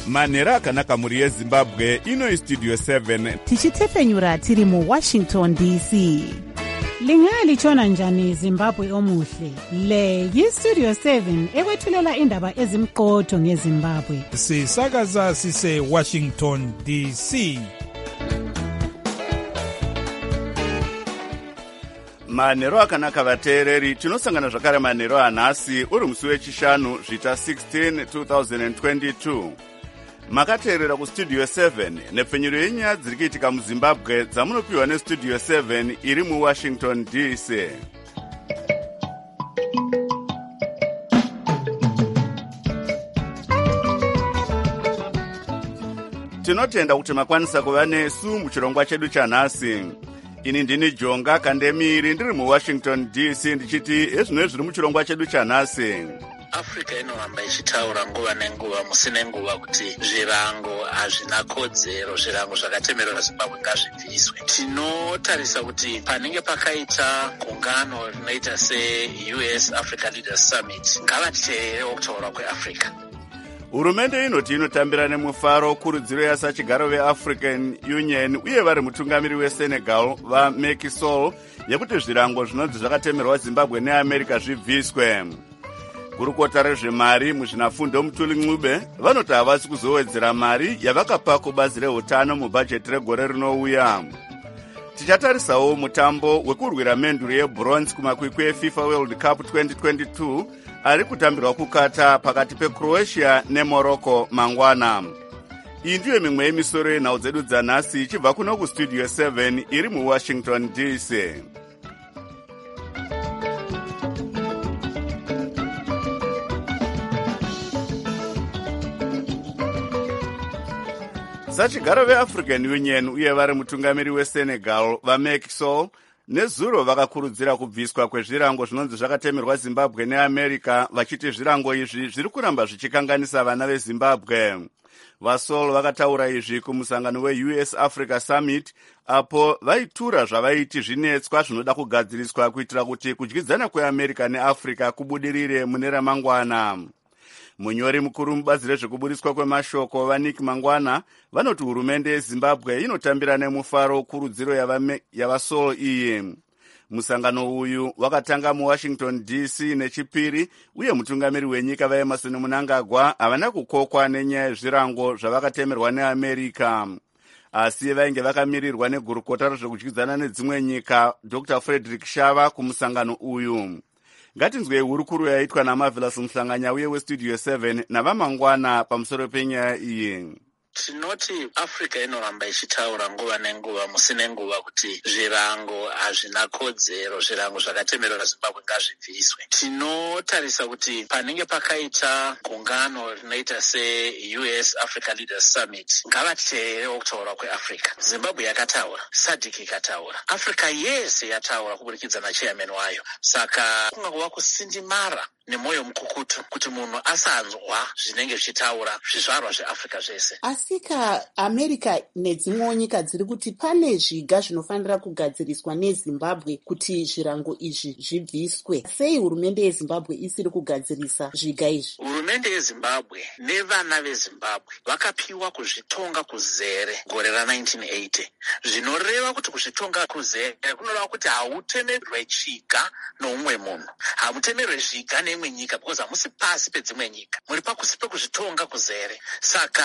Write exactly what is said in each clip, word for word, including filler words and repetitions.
manhero akanaka mhuri yezimbabwe. Ino istudio seven tichitepfenyura tiri muwashington D C. Lingalitshona njani Zimbabwe omuhle? Le yistudio seven ekwethulela indaba ezimqotho ngeZimbabwe. Sisakaza sise Washington D C. manhero akanaka vateereri, tinosangana zvakare manhero anhasi uri musi wechishanu zvita sixteen twenty twenty-two. Makateerera kustudio seven nepfenyuro yenyaya dziri kuitika muzimbabwe dzamunopiwa nestudio seven iri muwashington D C. Tinotenda kuti makwanisa kuva nesu muchirongwa chedu chanhasi. Ini ndini Jonga Kandemiri ndiri muwashington D C ndichiti ezvino zviri muchirongwa chedu chanhasi. Africa inoramba ichitaura nguva nenguva musi nenguva kuti zvirango hazvina kodzero, zvirango zvakatemerera Zimbabwe ngazvibviswe. Tinotarisa kuti panenge pakaita gungano rinoita se U S Africa Leaders Summit ngavatiteerewo kutaura kweAfrica. Hurumende inoti inotambira nemufaro kurudziro yasachigaro veAfrican Union uye vari mutungamiri weSenegal vaMacky Sall yekuti zvirango zvinonzi zvakatemerwa Zimbabwe neAmerica zvibviswe. Gurukota rezvemari muzvinafundo Mutuli Ncube vanoti havasi kuzowedzera mari yavakapa kubazi reutano mubhajeti regore rinouya. Tichatarisawo mutambo wekurwira menduru yebronze kumakwikwi eFIFA World Cup twenty twenty-two ari kutambirwa kukata pakati peCroatia neMorocco mangwana. Iyi ndiyo mimwe yemisoro yenhau dzedu dzanhasi ichibva kuno kustudio seven iri muwashington D C. Sachigaro veAfrican Union uye vari mutungamiri weSenegal vaMacky Sall nezuro vakakurudzira kubviswa kwezvirango zvinonzi zvakatemerwa Zimbabwe neAmerica vachiti zvirango izvi zviri kuramba zvichikanganisa vana veZimbabwe. VaSall vakataura izvi kumusangano weU S Africa Summit apo vaitura zvavaiti zvinetswa zvinoda kugadziriswa kuitira kuti kudyidzana kweAmerica neAfrica kubudirire mune ramangwana. Munyori mukuru mubazi rezvekuburiswa kwemashoko vaNick Mangwana vanoti hurumende yeZimbabwe inotambira nemufaro kurudziro yavaSall iyi. Musangano uyu wakatanga muWashington D C nechipiri uye mutungamiri wenyika vaEmerson Mnangagwa havana kukokwa nenyaya yezvirango zvavakatemerwa neAmerica. Asi vainge vakamirirwa negurukota rezvekudyidzana nedzimwe nyika Doctor Frederick Shava kumusangano uyu. Ngatinzwei hurukuru yaitwa naMarvelous Mhlanganya uye westudio seven navamangwana pamusoro penyaya iyi. Tinoti Africa inoramba ichitaura nguva nenguva musi nenguva kuti zvirango hazvina kodzero, zvirango zvakatemerera Zimbabwe ngazvibviswe. Tinotarisa kuti panenge pakaita gungano rinoita se U S Africa Leaders Summit ngavatiteerewo kutaura kweAfrica. Zimbabwe yakataura, S A D C ikataura, Africa yese yataura kuburikidza nachairman wayo. Saka kunga kusindimara nemwoyo mukukutu kuti munhu asanzwa zvinenge zvichitaura zvizvarwa zveAfrica zvese. Asika America nedzimwewo nyika dziri kuti pane zviga zvinofanira kugadziriswa neZimbabwe kuti zvirango izvi zvibviswe. Sei hurumende yeZimbabwe isiri kugadzirisa zviga izvi? Hurumende yeZimbabwe nevana veZimbabwe vakapiwa kuzvitonga kuzere gore ra19 eighty. Zvinoreva kuti kuzvitonga kuzere kunoreva kuti hautemerwe chika noumwe munhu, hamutemerwe zviga neimwe nyika because hamusi pasi pedzimwe nyika, muri pakusi pekuzvitonga kuzere. Saka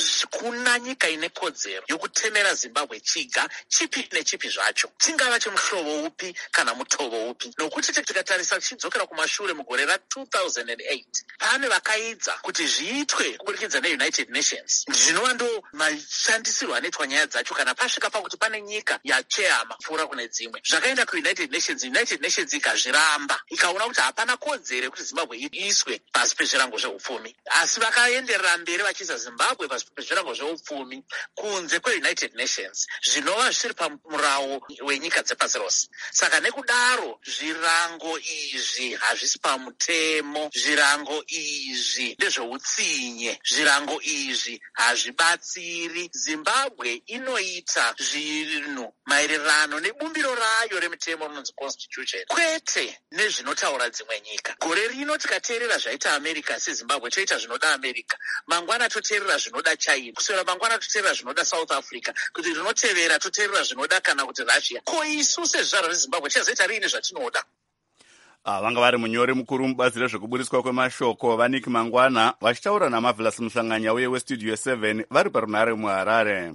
kuna nyika ine kodzero yokutemera Zimbabwe chiga chipi nechipi zvacho, chingava chemuhlobo upi kana mutovo upi. Nokuti tikatarisa tichidzokera kumashure mugore ra two thousand eight pane vakaidza kuti zviitwe kuburikidza neUnited Nations. Zvinova ndo mashandisirwo anoitwa nyaya dzacho kana pasvika pakuti pane nyika yacheyama pfuura kune dzimwe. Zvakaenda kuUnited Nations, United Nations ikazviramba ikaona kuti hapana kodzero kuti Zimbabwe iiswe pasi pezvirango zveupfumi, asi vakaenderera mberi vachiisa Zimbabwe pasi pezvirango zveupfumi kunze kweUnited Nations, zvinova zviri pamurawo wenyika dzepasi rose. Saka nekudaro zvirango izvi hazvisi pamutemo, zvirango izvi ndezveutsinye, zvirango izvi hazvibatsiri. Zimbabwe inoita zvinhu maererano nebumbiro rayo remitemo rinonzi constitution, kwete nezvinotaura dzimwe nyika. Gore rino tikateerera zvaita America seZimbabwe toita zvinoda America, mangwana toteerera zvinoda China, kuswera mangwana toteerera zvinoda South Africa, kuti rinotevera toteerera zvinoda kana kuti Russia. Ko isu sezvizvarwa zveZimbabwe tichazoita riini zvatinoda? Ah, vanga vari munyori mukuru mubazi rezvekuburiswa kwemashoko Vaniki Mangwana vachitaura naMarvelous Musanganya uye westudio seven vari parunhare muHarare.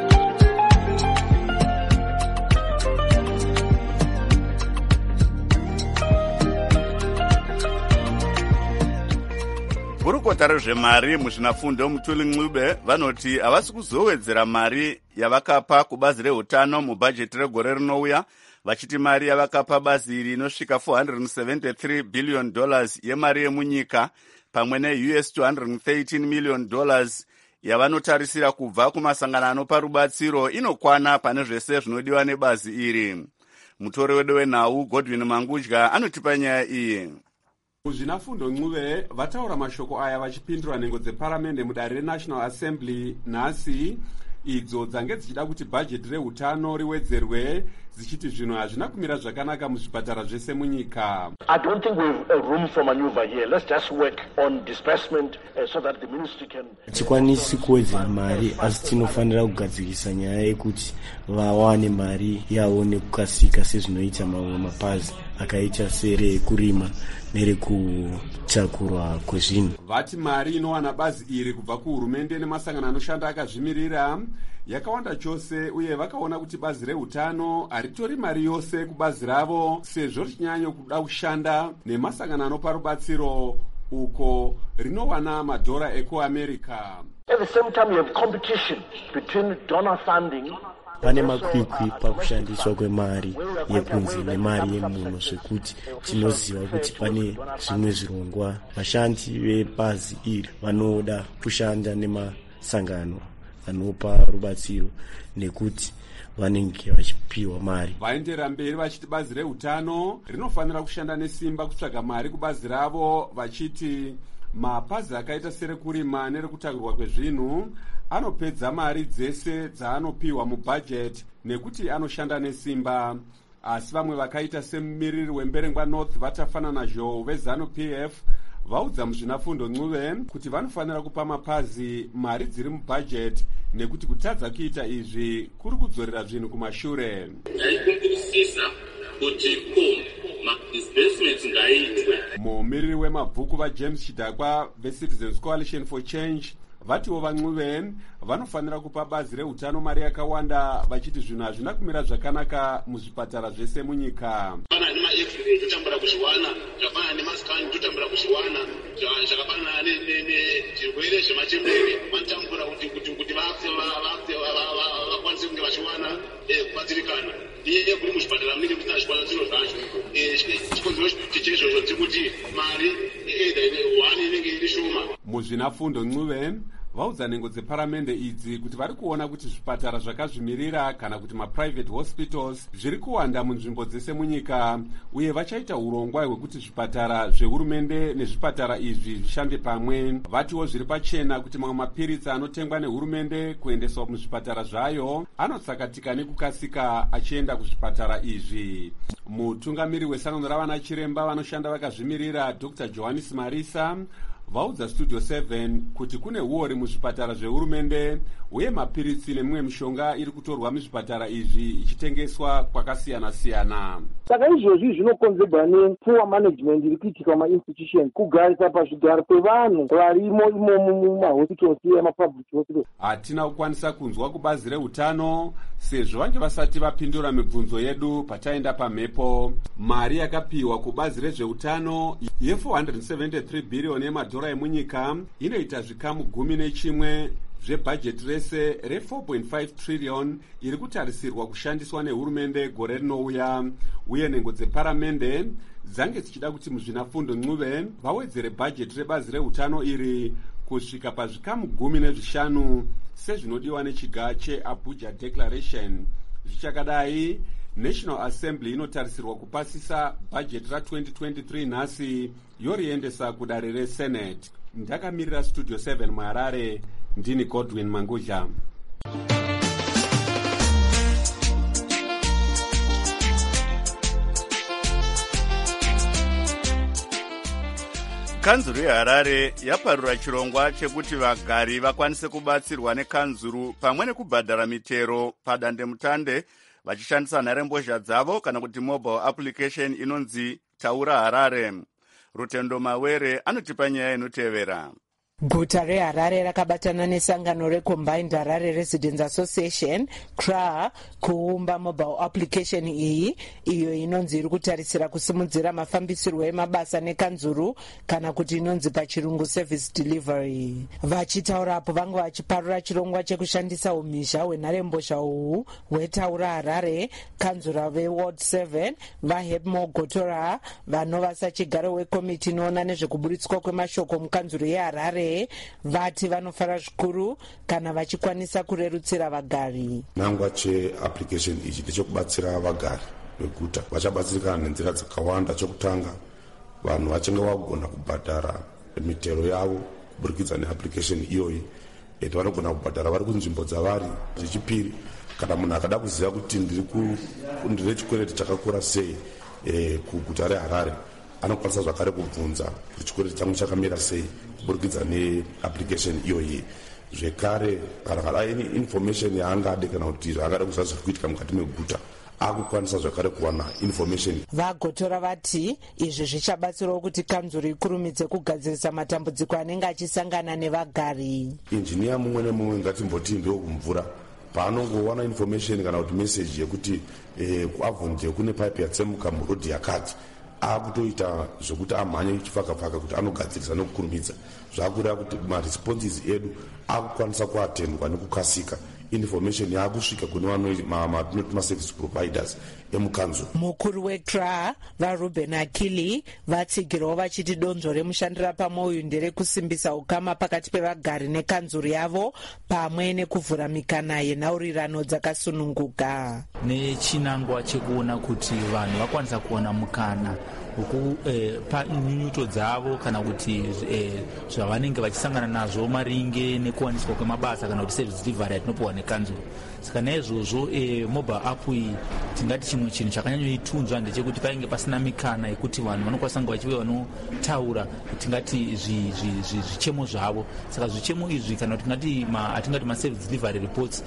Gurukota rezvemari muzvinafundo Mutuli Ncube vanoti havasi kuzowedzera mari yavakapa kubazi reutano mubhajeti regore rinouya, vachiti mari yavakapa bazi iri inosvika four hundred seventy-three billion dollars yemari yemunyika pamwe ne-U S two hundred thirteen million dollars yavanotarisira kubva kumasangano anopa rubatsiro inokwana pane zvese zvinodiwa nebazi iri. Mutori wedu wenhau Godwin Mangudya anotipa nyaya iyi. Muzvinafundo Ncube vataura mashoko aya vachipindura nhengo dzeparamende mudare reNational Assembly nhasi, idzo dzange dzichida kuti bhajeti reutano riwedzerwe, dzichiti zvinhu hazvina kumira zvakanaka muzvipatara zvese munyika. I don't think we have a room for maneuver here. Let's just work on disbursement uh, so that the ministry can... Tikwanisi kuwedzera mari, asi tinofanira kugadzirisa nyaya yekuti vawane mari yavo nekukasika sezvinoita mamwe mapazi akaita serekurima nerekuchakurwa kwezvinhu. Vati mari inowana bazi iri kubva kuhurumende nemasangano anoshanda akazvimirira yakawanda chose, uye vakaona kuti bazi reutano haritori mari yose kubazi ravo sezvo richinyanya kuda kushanda nemasangano anopa rubatsiro uko rinowana madhora ekuAmerica. At the same time, you have competition between donor funding. Pane makwikwi pakushandiswa kwemari yekunze nemari yemuno, zvekuti tinoziva kuti pane zvimwe zvirongwa vashandi vebazi iri vanoda kushanda nemasangano anopa rubatsiro nekuti vanenge vachipiwa mari. Vaendera mberi vachiti bazi reutano rinofanira kushanda nesimba kutsvaga mari kubazi ravo, vachiti mapazi akaita serekurima nerekutakurwa kwezvinhu anopedza mari dzese dzaanopiwa mubhajeti nekuti anoshanda nesimba. Asi vamwe vakaita semumiriri wemberengwa North vatafanana zhou veZanu-P F vaudza muzvinafundo Ncube kuti vanofanira kupa mapazi mari dziri mubhajeti nekuti kutadza kuita izvi kuri kudzorera zvinhu kumashure. Mumiriri wemabhuku vaJames Chidakwa veCitizens Coalition for Change vatiwo vaNcube vanofanira kupa bazi reutano mari yakawanda, vachiti zvinhu hazvina kumira zvakanaka muzvipatara zvese munyika. Tutambura kuchiwana zvafana nemasikani tutambura kuchiwana zvakafanana nezvirwere zvemachembere vanotambura kuti kuti kuti vafe vakwanise kunge vachiwana kubatsirikana. Iye kuri muzvipatara munenge kusina zvikwanisiro zvacho. Chikonzero cheizvozvo ndechekuti mari one inenge iri shoma. Muzvinafundo Ncube vaudza nhengo dzeparamende idzi kuti vari kuona kuti zvipatara zvakazvimirira kana kuti maprivate hospitals zviri kuwanda munzvimbo dzese munyika, uye vachaita urongwa hwekuti zvipatara zvehurumende nezvipatara izvi zvishande pamwe. Vatiwo zviri pachena kuti mamwe mapiritsi anotengwa nehurumende kuendeswa muzvipatara zvayo anotsakatika nekukasika achienda kuzvipatara izvi. Mutungamiri wesangano ravana chiremba vanoshanda vakazvimirira Doctor Johannes Marisa vaudza Studio seven kuti kune uori muzvipatara zvehurumende uye mapiritsi nemimwe mishonga iri kutorwa muzvipatara izvi ichitengeswa kwakasiyana-siyana. Saka izvozvi zvinokonzerwa nepoor management iri kuitika mumainstitution, kugarisa pazvigaro kwevanhu varimo imomo mumahospitals emapublic hospitals. Hatina kukwanisa kunzwa kubazi reutano sezvo vange vasati vapindura mibvunzo yedu pataenda pamhepo. Mari yakapiwa kubazi rezveutano ye four hundred seventy-three billion yemadhora emunyika inoita zvikamu gumi nechimwe zvebhajeti rese re four point five trillion iri kutarisirwa kushandiswa nehurumende gore rinouya, uye nhengo dzeparamende dzange dzichida kuti muzvinafundo Ncube vawedzere bhajeti rebazi reutano iri kusvika pazvikamu gumi nezvishanu sezvinodiwa nechiga cheAbuja Declaration. Zvichakadai, National Assembly inotarisirwa kupasisa bhajeti ra twenty twenty-three nhasi yoriendesa kudare reSenate. Ndakamirira Studio seven muHarare, ndini Godwin Mangudya. kanzuru yeharare yaparura chirongwa chekuti vagari vakwanise kubatsirwa nekanzuru pamwe nekubhadhara mitero padandemutande vachishandisa nharembozha dzavo kana kuti mobile application inonzi Taura Harare. Rutendo Mawere anotipa nyaya inotevera. Guta reHarare rakabatana nesangano reCombined Harare Residents Association C R A kuumba mobile application iyi iyo inonzi iri kutarisira kusimudzira mafambisirwo emabasa nekanzuru kana kuti inonzi pachirungu service delivery. Vachitaurapo vangu vachiparura chirongwa chekushandisa umhizha hwenharembozha uhu hweTaura Harare. Kanzura veWard seven vaHebmo Gotora vanova sachigaro wekomiti inoona nezvekuburitswa kwemashoko mukanzuru yeHarare vati vanofara zvikuru kana vachikwanisa kurerutsira vagari. Nangwa cheapplication ichi ndechekubatsira vagari veguta vachabatsirikana nenzira dzakawanda. Chokutanga, vanhu vachange vagona kubhadhara mitero yavo kuburikidza neapplication iyoyi, eti vanogona kubhadhara vari kunzvimbo dzavari. Zvechipiri, kana munhu akada kuziva kuti ndine chikwereti chakakura sei kuguta reHarare, anokwanisa zvakare kubvunza kuti chikwereti changu chakamira sei kuburikidza neapplication iyoyi. Zvekare, kana kana ine information yaangade kana kuti zvaangada kuziva zviri kuitika mukati meguta, akukwanisa zvakare kuwana information. Vagotora vati izvi zvichabatsirawo kuti kanzuru ikurumidze kugadzirisa matambudziko anenge achisangana nevagari. Injiniya mumwe nemumwe ngatimboti ndewekumvura paanongowana information kana kuti message yekuti eh, kuavhonje kune pipe yatsemuka murodhi yakati, akutoita zvokuti amhanye chifaka-faka kuti anogadzirisa nekukurumidza. Zvakureva kuti maresponses edu akukwanisa kuatendwa nekukasika. Information yakusvika kune vanoti maservice providers emukanzuru. Mukuru weC R A vaRuben Akili vatsigirawo vachiti donzvo remushandira pamwe uyu nderekusimbisa ukama pakati pevagari nekanzuru yavo pamwe nekuvhura mikana yenhaurirano dzakasununguka. Nechinangwa chekuona kuti vanhu vakwanisa kuona mukana ukupa nyunyuto dzavo kana kuti zvavanenge vachisangana nazvo maringe nekuwaniswa kwemabasa kana kuti service delivery yatinopiwa nekanzuru. Saka naizvozvo mobile app iyi tingati chimwe chinhu chakanyanyoitunzva ndechekuti painge pasina mikana yekuti vanhu vanokwanisa kunge vachive vanotaura tingati zvichemo zvavo. Saka zvichemo izvi kana kuti tingati atingati maservice delivery reports,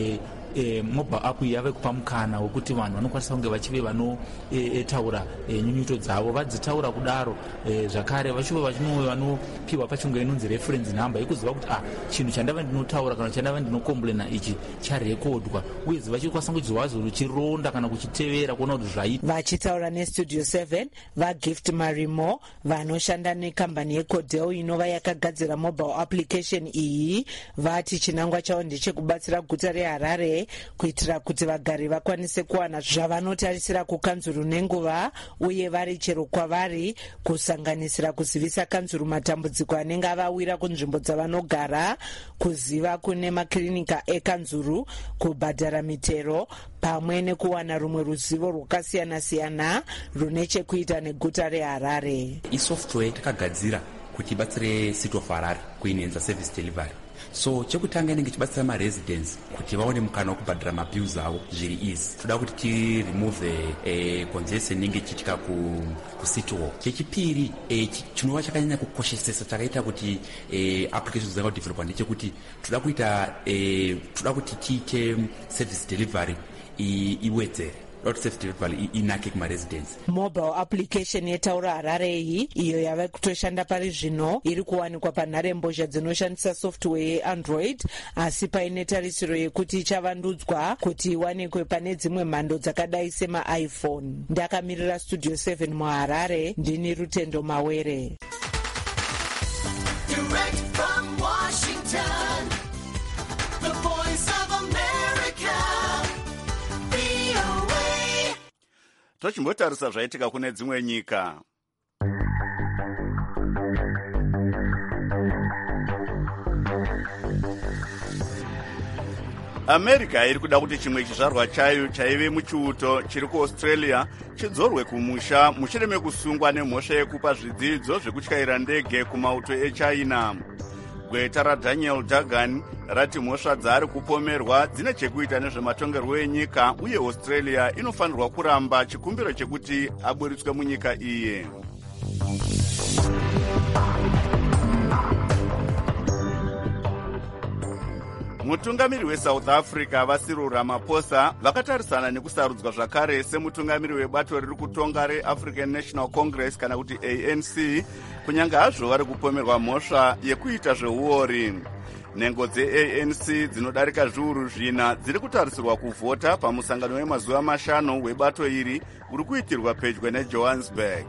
E, mobile app yave kupa mukana wekuti vanhu vanokwanisa kunge vachive vanotaura e, e, nyunyuto dzavo vadzitaura kudaro e, zvakare vachive vachinove vanopiwa pachunga inonzi reference number yekuziva kuti ah, chinhu chandava ndinotaura kana chandava ndinokomplena ichi charekodwa, uye vachikwanisa kuchizowazo ruchironda kana kuchitevera kuona kuti zvaita. Vachitaura nestudio seven vaGift Marimo vanoshanda nekambani yeCodel inova yakagadzira mobile application iyi vati chinangwa chavo ndechekubatsira guta reHarare kuitira kuti vagari vakwanise kuwana zvavanotarisira kukanzuru nenguva uye vari chero kwavari, kusanganisira kuzivisa kanzuru matambudziko anenge avawira kunzvimbo dzavanogara, kuziva kune makirinika ekanzuru, kubhadhara mitero pamwe nekuwana rumwe ruzivo rwakasiyana-siyana rune chekuita neguta reHarare. Isoftware takagadzira kuti ibatsire City of Harare kuinenza service delivery. So chekutanga inenge chibatsira maresidents kuti vaone mukana wekubhadhara mabills avo zviri easy. Toda kuti ti remove eh, congestion inenge ichiitika ku, ku city hall. Chechipiri eh, chinova chakanyanya kukoshesesa chakaita kuti eh, applications dzanga kudevelopwa ndechekuti toda kuita eh, toda kuti tiite service delivery iwedzere inake kumaresidents. Mobile application yeTaura Harare iyi iyo yava kutoshanda pari zvino iri kuwanikwa panharembozha dzinoshandisa software yeAndroid, asi paine tarisiro yekuti ichavandudzwa kuti iwanikwe pane dzimwe mhando dzakadai semaiPhone. Ndakamirira studio seven muHarare, ndini Rutendo Mawere. Direct from Washington, the voice of America. Tochimbotarisa zvaitika kune dzimwe nyika. America iri kuda kuti chimwe chizvarwa chayo chaive muchiuto chiri kuAustralia chidzorwe kumusha mushure mekusungwa nemhosva yekupa zvidzidzo zvekutyaira ndege kumauto eChina. Gweta raDaniel Dagan rati mhosva dzaari kupomerwa dzine chekuita nezvematongerwo enyika uye Australia inofanirwa kuramba chikumbiro chekuti aburitswe munyika iye. mutungamiri weSouth Africa vaCyril Ramaphosa vakatarisana nekusarudzwa zvakare semutungamiri webato riri kutonga reAfrican National Congress kana kuti A N C, kunyange hazvo vari kupomerwa mhosva yekuita zveuori. Nhengo dze-A N C dzinodarika zviuru zvina dziri kutarisirwa kuvhota pamusangano wemazuva mashanu webato iri uri kuitirwa pedyo neJohannesburg.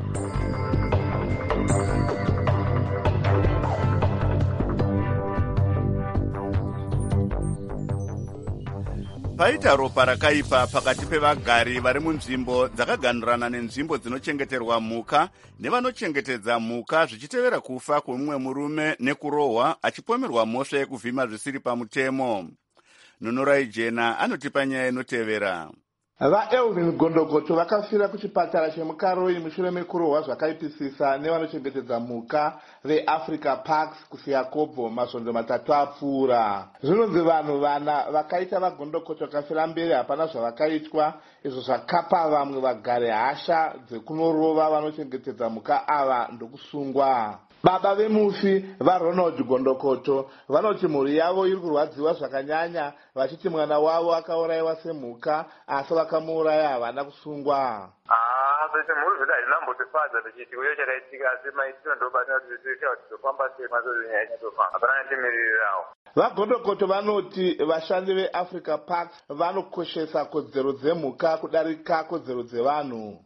Paita ropa rakaipa pakati pevagari vari munzvimbo dzakaganhurana nenzvimbo dzinochengeterwa mhuka nevanochengetedza mhuka zvichitevera kufa kwemumwe murume nekurohwa achipomerwa mhosva yekuvhima zvisiri pamutemo. Nunurai Jena anotipa nyaya inotevera. VaElvin Gondogoto vakafira kuchipatara chemukaroi mushure mekurohwa zvakaipisisa nevanochengetedza mhuka veAfrica Parks kuSiyakobvo masvondo matatu apfuura. Zvinonzi vanhu vana vakaita vaGondogoto vakafira mberi hapana zvavakaitwa, izvo zvakapa vamwe vagare hasha dzekunorova vanochengetedza mhuka ava ndokusungwa. Baba vemufi vaRonald Gondogoto vanoti mhuri yavo iri kurwadziwa zvakanyanya vachiti mwana wavo akaurayiwa semhuka asi vakamuuraya havana kusungwa. Kuti mhuri zvedu hazinambotofadza tichiti uyo chakaitika asi maitiro ndobatira kuti tizoita kuti tizofamba sei mazozinyaya ichitofamba hapana netimirirawo. VaGondogoto vanoti vashandi veAfrica Parks vanokoshesa kodzero dzemhuka kudarika kodzero dzevanhu.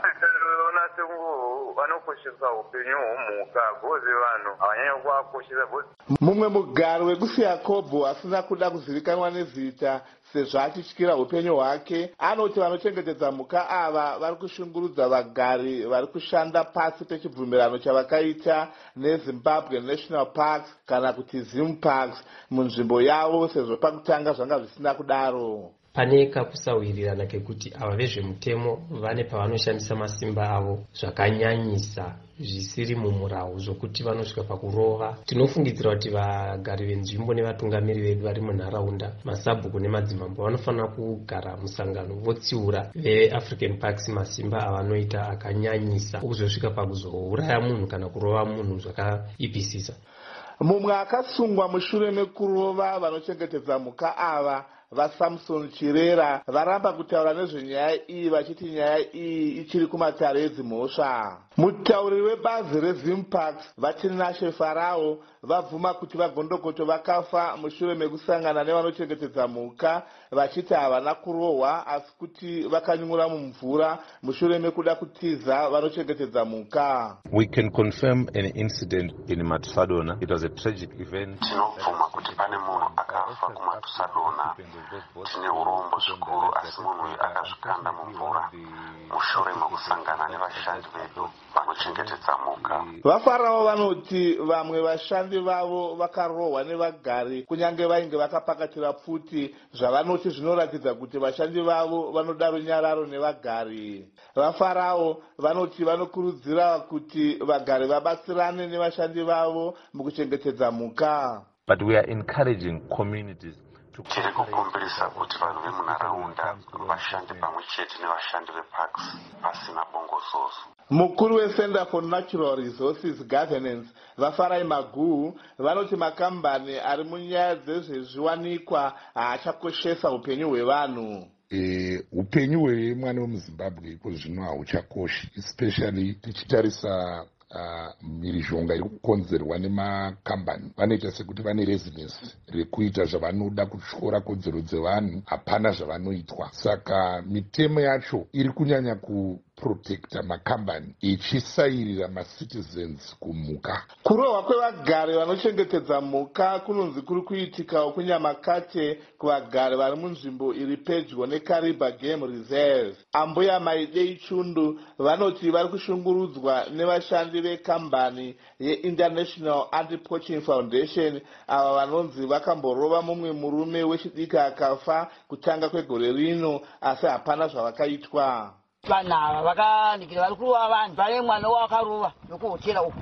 Vanokoshesa upenyu hwemhuka gozi vanhu havanyanya kuvakoshesa gozi. Mumwe mugari wekuSiyakobvo asina kuda kuzivikanwa nezita sezvo achityira upenyu hwake anoti vanochengetedza mhuka ava vari kushungurudza vagari vari kushanda pasi pechibvumirano chavakaita neZimbabwe National Parks kana kuti Zim Parks munzvimbo yavo sezvo pakutanga zvanga zvisina kudaro. Pane kakusawirirana kekuti ava vezvemutemo vane pavanoshandisa masimba avo zvakanyanyisa zvisiri mumurahu zvokuti vanosvika pakurova. Tinofungidzira kuti vagari venzvimbo nevatungamiri vedu vari munharaunda masabhuku nemadzimambo vanofanira kugara musangano votsiura veAfrican Parks masimba avanoita akanyanyisa kuzosvika pakuzouraya munhu kana kurova munhu zvakaipisisa. Mumwe akasungwa mushure mekurova vanochengetedza mhuka ava vaSamson Chirera varamba kutaura nezvenyaya iyi vachiti nyaya iyi ichiri kumatare edzimhosva. Mutauriri webazi reZim Parks vaChinashe Farao vabvuma kuti vaGondogoto vakafa mushure mekusangana nevanochengetedza mhuka vachiti havana kurohwa asi kuti vakanyura mumvura mushure mekuda kutiza vanochengetedza mhuka. We can confirm an incident in Matusadona. It was a tragic event. Tinobvuma kuti pane munhu akafa kuMatusadona. Tine urombo zvikuru asi munhu uyu akazvikanda mumvura mushure mekusangana nevashandi vedu vanochengetedza mhuka. VaFarao vanoti vamwe vashandi vavo vakarohwa nevagari kunyange vainge vakapakatira pfuti zvavanoti zvinoratidza kuti vashandi vavo vanoda runyararo nevagari. VaFarao vanoti vanokurudzira kuti vagari vabatsirane nevashandi vavo mukuchengetedza mhuka. But we are encouraging communities tiri kukumbirisa kuti vanhu vemunharaunda vashande pamwe chete nevashandi veparks pasina bongozozo. Mukuru weCenter for Natural Resources Governance vaFarai Maguhu vanoti makambani ari munyaya dzezvezviwanikwa haachakoshesa upenyu hwevanhu. E, upenyu hwemwana wemuZimbabwe iko zvino hauchakoshi, especially tichitarisa Uh, mhirizhonga iri kukonzerwa nemakambani. Vanoita sekuti vane residence rekuita zvavanoda kutyora kodzero dzevanhu, hapana zvavanoitwa. Saka mitemo yacho iri kunyanya kuprotekta makambani ichisairira macitizens kumhuka. Kurohwa kwevagari vanochengetedza mhuka kunonzi kuri kuitikawo kuNyamakate kuvagari vari munzvimbo iri pedyo neKariba Game Reserve. Ambuya Maidei Chundu vanoti vari kushungurudzwa nevashandi vekambani yeInternational Anti-Poaching Foundation ava vanonzi vakamborova mumwe murume wechidika akafa kutanga kwegore rino asi hapana zvavakaitwa. Vanhu ava vakanikira vari kurova vanhu pane mwana wakarova nokuhotera uku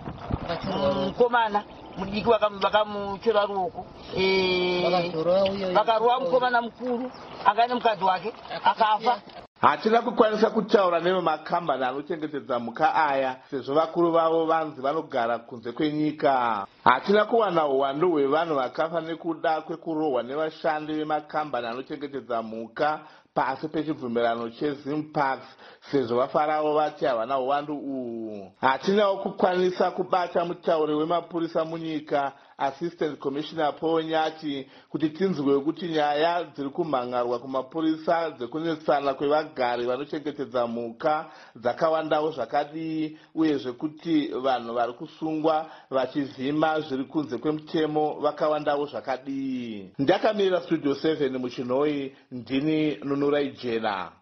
mukomana mudiki vakamuchera ruoko vakarova mukomana mukuru anga nemukadzi wake akafa. hatina kukwanisa kutaura nevemakambani anochengetedza mhuka aya sezvo vakuru vavo vanzi vanogara kunze kwenyika. Hatina kuwana uwandu hwevanhu vakafa nekuda kwekurohwa nevashandi vemakambani anochengetedza mhuka pasi pechibvumirano chezimparks sezvo vafarawo vati havana uwandu uhu. Hatinawo kukwanisa kubata mutauri wemapurisa munyika assistant commissioner Paul Nyati kuti tinzwe kuti nyaya dziri kumhangarwa kumapurisa dzekunetsana kwevagari vanochengetedza mhuka dzakawandawo zvakadii uyezve kuti vanhu vari kusungwa vachivhima zviri kunze kwemutemo vakawandawo zvakadii. Ndakamirira studio seven muchinhoi, ndini Nunurai Jena.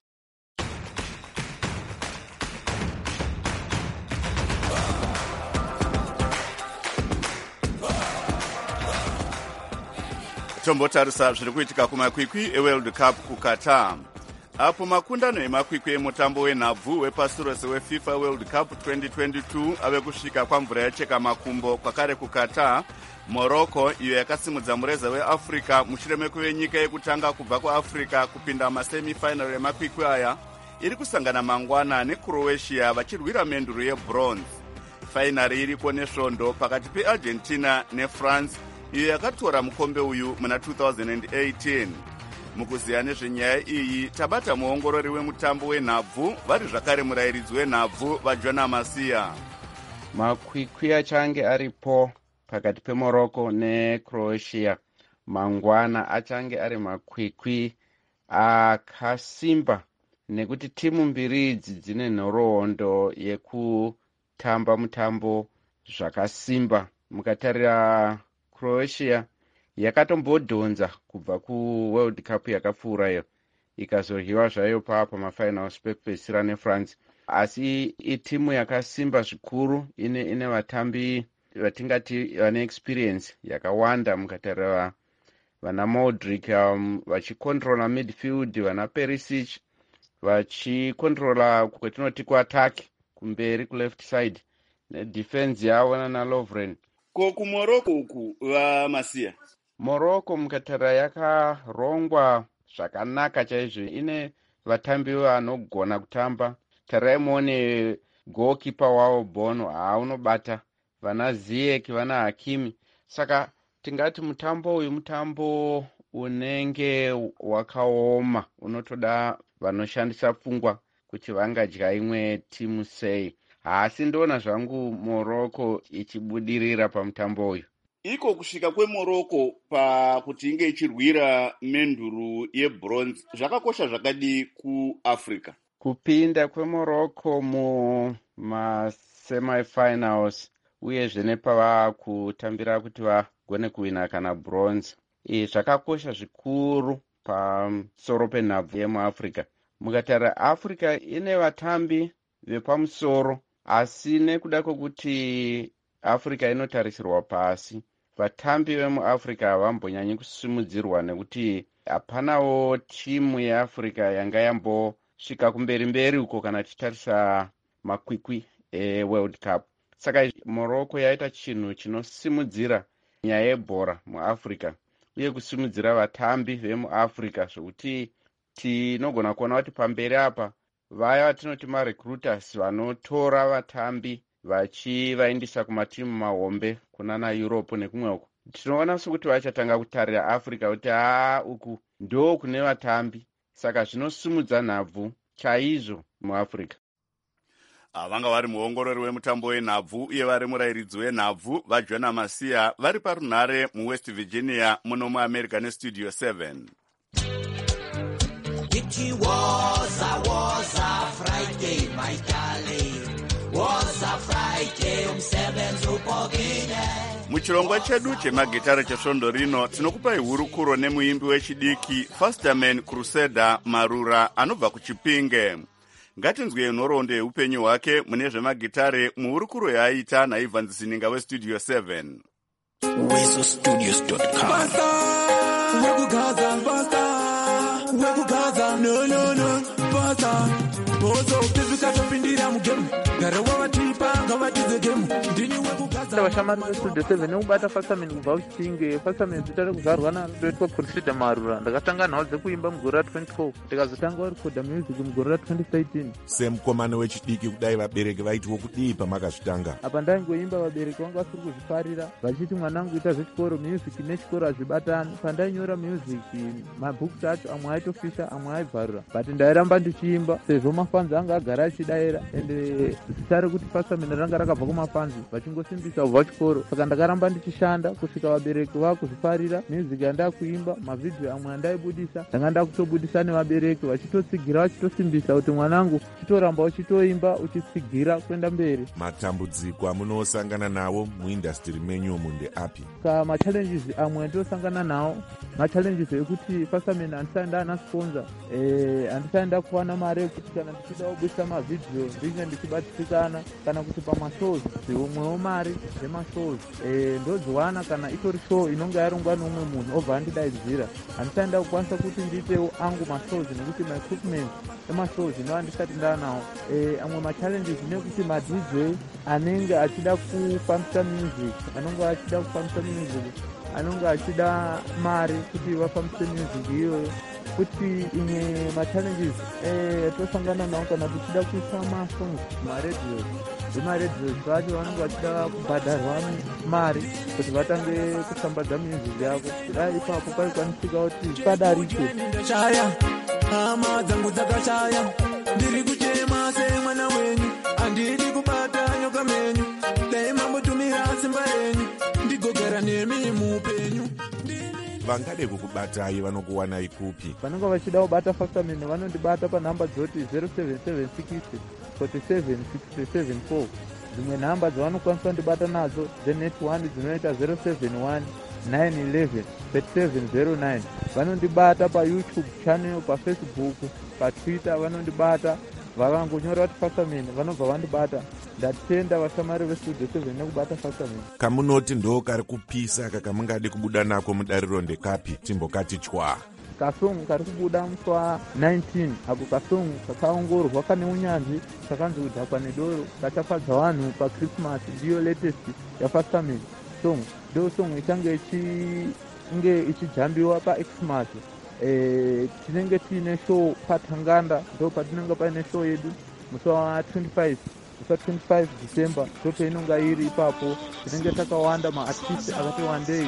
Tombotarisa zviri kuitika kumakwikwi eWorld Cup kuQatar. Apo makundano emakwikwi emutambo wenhabvu wepasi rose weFIFA World Cup twenty twenty-two ave kusvika kwamvura yacheka makumbo kwakare kuQatar. Morocco iyo yakasimudza mureza weAfrica mushure mekuve nyika yekutanga kubva kuAfrica kupinda masemifinal emakwikwi aya iri kusangana mangwana neCroatia vachirwira menduru yebronze. Finari iriko nesvondo pakati peArgentina neFrance iyo yakatora mukombe uyu muna two thousand eighteen. Mukuziya nezvenyaya iyi tabata muongorori wemutambo wenhabvu vari zvakare murayiridzi wenhabvu vaJona Masiya. Makwikwi achange aripo pakati peMorocco neCroatia mangwana achange ari makwikwi akasimba nekuti timu mbiri idzi dzine nhoroondo yekutamba mutambo zvakasimba. Mukatarira Croatia yakatombodhonza kubva kuWorld Cup yakapfuura iyo ikazoryiwa zvayo paa pamafinals pekupedzisira neFrance, asi itimu yakasimba zvikuru ine ine vatambi vatingati vane experience yakawanda. Mukatarira vana Modric um, vachikontrola midfield, vana Perisic vachikontrola kwetinoti kuattack kumberi kuleft side nedefense yavo nana Lovren. Ko kuMorocco uku vaMasiya? Morocco mukatarira yakarongwa zvakanaka chaizvo, ine vatambi vanogona kutamba. Tarirai muone goalkeeper wavo Bono haunobata, vana Ziyech vana Hakimi. Saka tingati mutambo uyu mutambo unenge wakaoma, unotoda vanoshandisa pfungwa kuti vangadya imwe timu sei. Asi ndona zvangu Morocco ichibudirira pamutambo uyu. Iko kusvika kweMorocco pakuti inge ichirwira menduru yebronze zvakakosha zvakadii kuAfrica? Kupinda kweMorocco mumasemifinals uyezve nepava kutambira kuti vagone kuwina kana bronze, izvi zvakakosha zvikuru pamusoro penhabvu yemuAfrica. Mukatarira Africa ine vatambi vepamusoro, asi nekuda kwokuti Africa inotarisirwa pasi, vatambi vemuAfrica havambonyanyi kusimudzirwa nekuti hapanawo timu yeAfrica yanga yambosvika kumberi mberi uko kana tichitarisa makwikwi eWorld Cup. Saka Morocco yaita chinhu chinosimudzira nyaya yebhora muAfrica uye kusimudzira vatambi vemuAfrica zvokuti tinogona kuona kuti pamberi apa vaya vatinoti marecruiters vanotora vatambi vachivaindisa kumatimu mahombe kunana Europe nekumweko, tinoona sekuti vachatanga kutarira Africa kuti haa uku ndo kune vatambi. Saka zvinosimudza nhabvu chaizvo muAfrica. Vanga vari muongorori wemutambo wenhabvu uye vari murayiridzi wenhabvu vaJona Masiya vari parunhare muWest Virginia muno muAmerica neStudio seven. It was a, was a Friday, my darling. Was a Friday, umsebenzi upokile. Muchirongwa chedu chemagitare chesvondo rino tinokupai hurukuro nemuimbi wechidiki Fasterman Crusader Marura anobva kuChipinge. Ngatinzwe nhoroondo yeupenyu hwake mune zvemagitare muhurukuro yaaita naIvan Zininga weStudio seven. weso studios dot com. Wekugaza basta, wekugaza no no no basta. Bozo pizika topindira mugemu, garawa watipa ngawatize gemu, ndini wekugaza. ndinotenda vashamari vestudio seven nekubata fastamen kubva kuchipinge. Fastamen zita rekuzvarwa naroitwa Consider Marura. Ndakatanga nhau dzekuimba mugore ra twenty twelve ndikazotanga kurekodha music mugore ra twenty thirteen. semukomana wechidiki kudai vabereki vaitiwo kudii pamakazvitanga? Apa ndaingoimba vabereki vanga vasiri kuzvifarira vachiti mwanangu ita zvechikoro, music nechikoro hazvibatani. Pandainyora music mabhuks acho amwe aitofisha amwe aibvarura, but ndairamba ndichiimba sezvo mafanzi anga agara achidaira, ende zita rekuti Fastamen ranga rakabva kumafanzi vachingosimbisa kubva chikoro. Saka ndakaramba ndichishanda kusvika vabereki vakuzvifarira music yandakuimba. Mavhidhiyo amwe andaibudisa ndanga ndakutobudisa nevabereki vachitotsigira vachitosimbisa kuti mwanangu chitoramba uchitoimba uchitsigira kuenda mberi. Matambudziko amunosangana nawo muindastry menyu munde api? Ka machallenges amwe ndosangana nawo, machallenges ekuti Fastamen handisaenda ana sponsor, eh handisaenda kuwana mari yekuti kana ndichida kubudisa mavhidhiyo ndinge ndichibatikana, kana kuti pamashows umwewo mari yemashows eh ndodziwana kana itori show inonga yarongwa neumwe munhu obva andidaidzira. Handisaenda kukwanisa kuti ndiitewo angu mashows nekuti maequipment emashows ino handisati ndanawo. Eh amwe machallenges nekuti madj anenge achida kufambisa music, anonga achida kufambisa music anonge achida mari kuti vafambise music iyoyo. Kuti imwe machallenges eh tosangana nawo kana tichida kuisa masongs maradio, vemaradio vacho vanonge vachida kubhadharwa mari kuti vatange kushambadza music yako. Kudai ipapo paikwanisika kuti padarike. Ndashaya hama dzangu dzakashaya, ndiri kuchema semwana wenyu, handidi kubata nyoka menyu, dai mambotumira simba renyu ndigogara nemi muupenyu. Vangade kukubatai vanokuwanai kupi? Vanonga vachida kubata Fastamen vanondibata panhamba dzoti zero seven seven six four seven six seven four. Dzimwe nhamba dzavanokwanisa ndibata nadzo dzenet one dzinoita zero seven one nine one one three seven zero nine. Vanondibata paYouTube channel, paFacebook, paTwitter vanondibata. Vakangonyora kuti Fastamen vanobva vandibata. Ndatenda vashamari vestudio seven nekubata Fastamen. Kamunoti ndo kari kupisa kaka mungade kubuda nako mudariro ndekapi? Timbokati chwa kasong kari kubuda musi wa nineteen. Ako kasong kakaongorwa kane unyanzvi kakanzi kudhakwa nedoro kachafadza vanhu paChristmas, ndiyo latest yaFastamen song. Ndo song ichange ichinge ichijambiwa paXmas. Eh tinenge tiine show paTanganda, ndo patinenge paine show yedu musi wa twenty-five twenty-five December. Ndo painonga iri ipapo. Tinenge takawanda maartist akati wandei.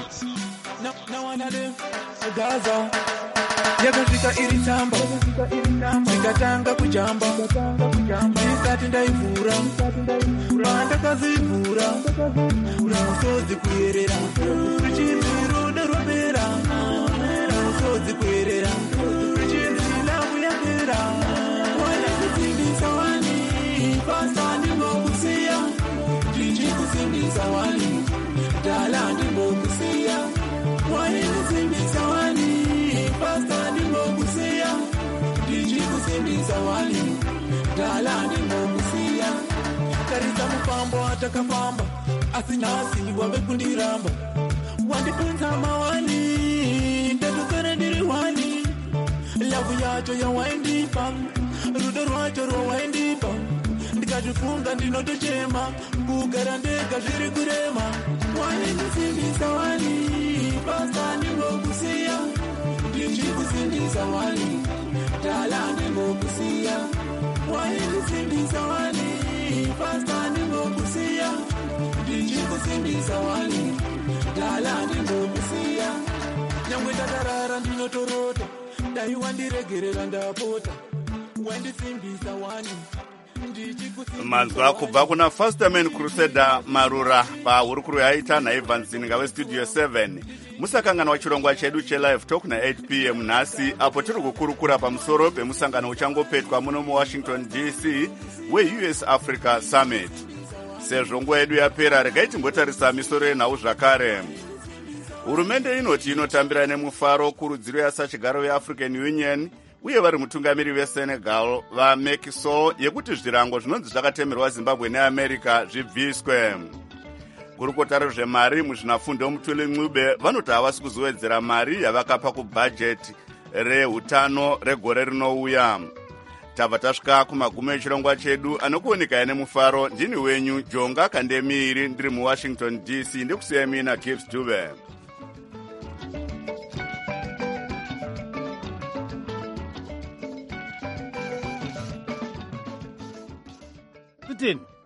Gaza yakasvika iri tamba, ndikatanga kujamba, ndisati ndaivhura, pandakazivhura musodzi kuyerera, richinzi rudo rwapera, musodzi kuyerera, richinzi lavu yapera. Wanekusimbisa wani pasta ndimokusiya, ndichikusimbisa wani dala ndimokusiya. Wanekusimbisa wani pasta ndimokusiya, ndichikusimbisa wani dala ndimokusiya. Karisa mufambo atakafamba, asi nhasi wave kundiramba. Wandipunza mawani, ndakugara ndiri wani. Lavu yacho yawaindipa, rudo rwacho rwawaindipa. Ndikazvifunga ndinotochema, kugara ndega zviri kurema. Wanikusimbisa wani pasta ndimokusiya, ndichikusimbisa wani dala ndimokusiya. Wanikusimbisa wani pasta ndimokusiya, ndichikusimbisa wani dala ndimokusiya. Nyangwe ndakarara ndinotorota, dai wandiregerera ndapota. Wandisimbisa wani manzwa kubva kuna Fastamen Crusader Marura pahurukuru yaita naibvanzininga westudio seven. Musakanganwa chirongwa chedu chelive talk na eight p m nhasi, apo tiri kukurukura pamusoro pemusangano uchangopetwa muno muWashington D C we-U S Africa Summit. Sezvo nguva yedu yapera, regai timbotarisa misoro yenhau zvakare. Hurumende inoti inotambira nemufaro kurudziro yasachigaro yeAfrican Union uye vari mutungamiri veSenegal vaMacky Sall yekuti zvirango zvinonzi zvakatemerwa Zimbabwe neAmerica zvibviswe. Gurukota rezvemari muzvinafundo Mutuli Ncube vanoti havasi kuzowedzera mari yavakapa kubhajeti rehutano regore rinouya. tabva tasvika kumagumo echirongwa chedu anokuoneka nemufaro. Ndini wenyu Jonga Kandemiri ndiri muwashington D C ndikusiyai mina Gibbs Dube. Putin.